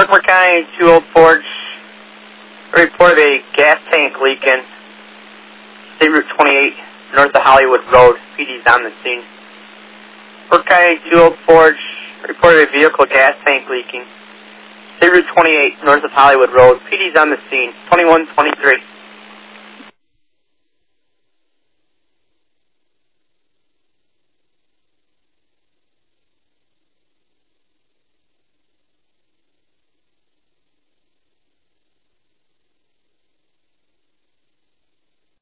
Work County 2 Old Forge. Report of a gas tank leak in State Route 28, north of Hollywood Road. PD's on the scene. Work County 2 Old Forge. Report of a vehicle gas tank leaking. State Route 28, north of Hollywood Road. PD's on the scene. 2123.